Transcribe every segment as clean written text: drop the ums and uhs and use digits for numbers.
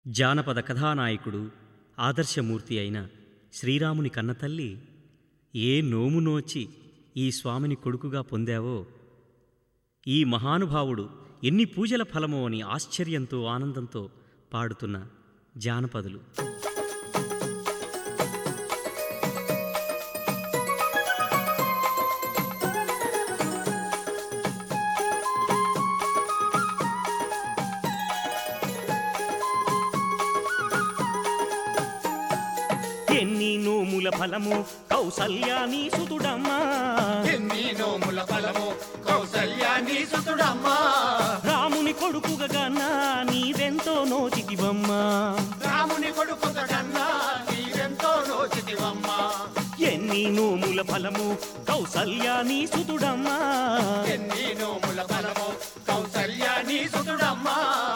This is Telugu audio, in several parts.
జానపద కథానాయకుడు ఆదర్శమూర్తి అయిన శ్రీరాముని కన్నతల్లి ఏ నోము నోచి ఈ స్వామిని కొడుకుగా పొందావో, ఈ మహానుభావుడు ఎన్ని పూజల ఫలమో అని ఆశ్చర్యంతో ఆనందంతో పాడుతున్న జానపదులు. ఎన్ని నోముల ఫలము కౌసల్యాని సుతుడమ్మా, ఎన్ని నోముల ఫలము కౌసల్యాని సుతుడమ్మా, రాముని కొడుకుగా గన్నా నీవెంతో నోచితివమ్మా, రాముని కొడుకుగా కన్నా నీవెంతో నోచితివమ్మా. ఎన్ని నోముల ఫలము కౌసల్యాని సుతుడమ్మా, ఎన్ని నోముల ఫలము కౌసల్యాని సుతుడమ్మా.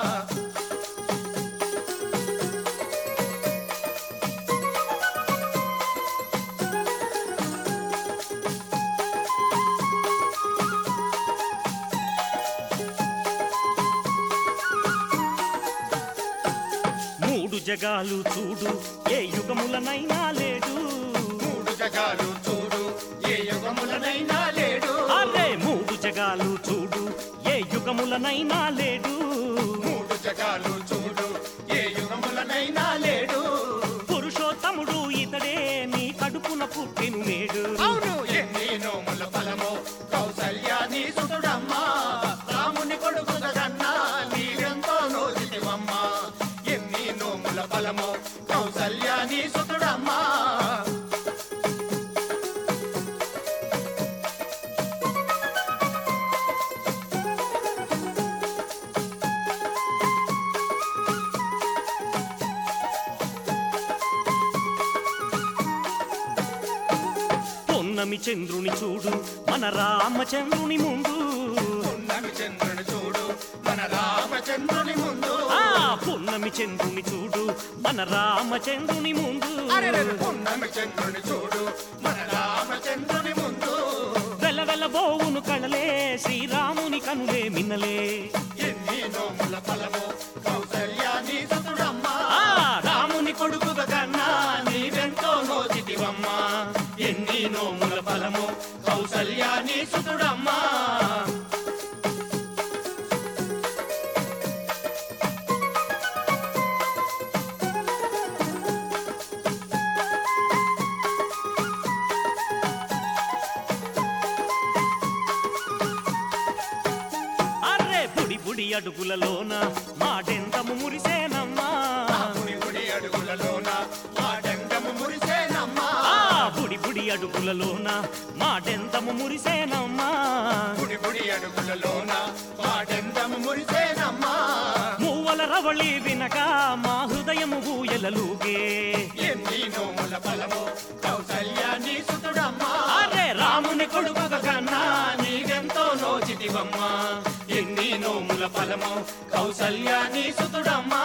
మూడు జగాలు చూడు ఏ యుగములనైనా లేడు, మూడు జగాలు చూడు ఏ యుగములనైనా లేడు, అరే మూడు జగాలు చూడు ఏ యుగములనైనా లేడు, మూడు జగాలు చూడు ఏ యుగములనైనా లేడు. పురుషోత్తముడు ఇతడే నీ కడుపున పుట్టిను నేడు. అవును, ఎన్ని నోముల ఫలము కౌసల్యాని సుతుడమ్మా, రాముని కొడుకుగా కన్నా నీవెంతో నోచితివమ్మా. ఎన్ని నోముల ఫలము కౌసల్యాని సుతుడమ్మా. పొన్నమి చంద్రుని చూడు మన రామచంద్రుని ముందు, పున్నమి చంద్రుని చూడు మన రామచంద్రుని ముందు, పొన్నమి చంద్రుని చూడు మన రామచంద్రుని ముందు, పున్నమి చంద్రుని చూడు మన రామచంద్రుని ముందు. వెలవెల బోవును కళలే శ్రీరాముని కనులే మిన్నలే, ఎన్ని నోముల ఫలము కౌసల్యాని సుతుడమ్మా, రాముని కొడుకుగా కన్నా నీవెంతో నోచితివమ్మా. ఎన్ని నోముల ఫలము కౌసల్యాని సుతుడమ్మా. అర్రే బుడి బుడి అడుగులలోన మాటెంతము మురిసేనమ్మా, బుడి బుడి అడుగులలోన మాటెంతము మురిసేనమ్మా, బుడి బుడి అడుగులలోన మాటెంతము మురిసేనమ్మా, బుడి బుడి అడుగులలోన మాటెంతము మురిసేనమ్మా. మూవల రవళి వినక మా హృదయము ఊయలలుగే, ఎన్ని నోముల ఫలము కౌసల్యాని సుతుడమ్మా, అరే రాముని కొడుకుగా కన్నా నీవెంతో నోచితివమ్మా. ఎన్ని నోముల ఫలము కౌసల్యాని సుతుడమ్మా.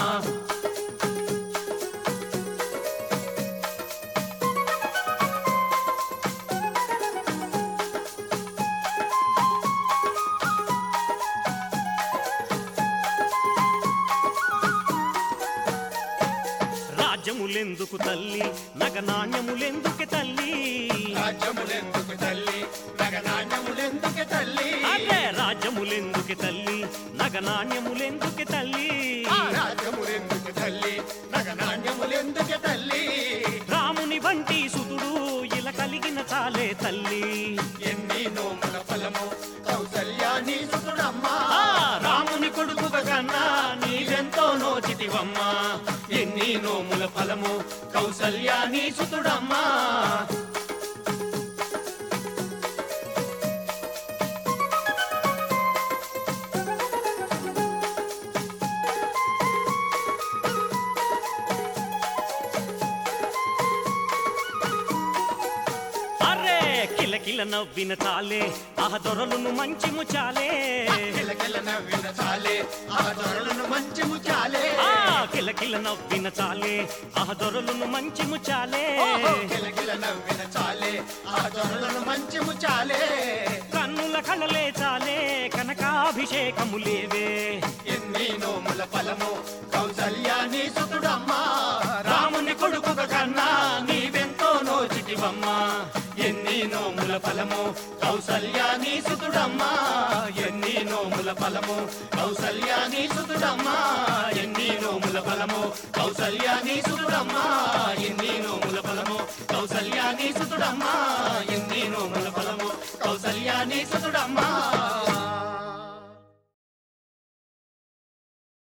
రాజ్యములెందుకు తల్లి నగనాణ్యములెందుకు తల్లి, రాజ్యములెందుకు తల్లి నగనాణ్యములెందుకు తల్లి, అరే రాజ్యములెందుకు తల్లి నగనాణ్యములెందుకు తల్లి, రాజ్యములెందుకు తల్లి నగనాణ్యములెందుకు తల్లి. రాముని వంటి సుతుడు ఇలా కలిగిన చాలే తల్లి. ఎన్ని నోముల ఫలము కౌసల్యాని సుతుడమ్మా, రాముని కొడుకుగా కన్నా నీవెంతో నోచితివమ్మా. ఎన్ని నోముల ఫలము కౌసల్యాని సుతుడమ్మా. అరే కిలకిల నవ్విన చాలే దొరలును మంచి ముచాలే, కిలకిల నవ్విన చాలే ఆ దొరలను మంచి ముచాలే, కిలకిల నవ్విన చాలే దొరలును మంచి ముచాలే, కిలకిల నవ్విన చాలే ఆ దొరలను మంచి ముచాలే. కన్నుల కళలే చాలే కనకాభిషేకములేవే ఎన్ని నోముల ఫలము కౌసల్యాని సుతుడమ్మా రాముని కొడుకుక కన్నా నీవెంతో నోచిటివమ్మా ఎన్ని నోముల ఫలము కౌసల్యాని సుతుడమ్మా ఎన్ని నోముల ఫలము కౌసల్యాని సుతుడమ్మా ఎన్ని నోముల ఫలము కౌసల్యాని సుతుడమ్మా ఎన్ని నోముల ఫలము కౌసల్యాని సుతుడమ్మా ఎన్ని నోముల ఫలము కౌసల్యాని సుతుడమ్మా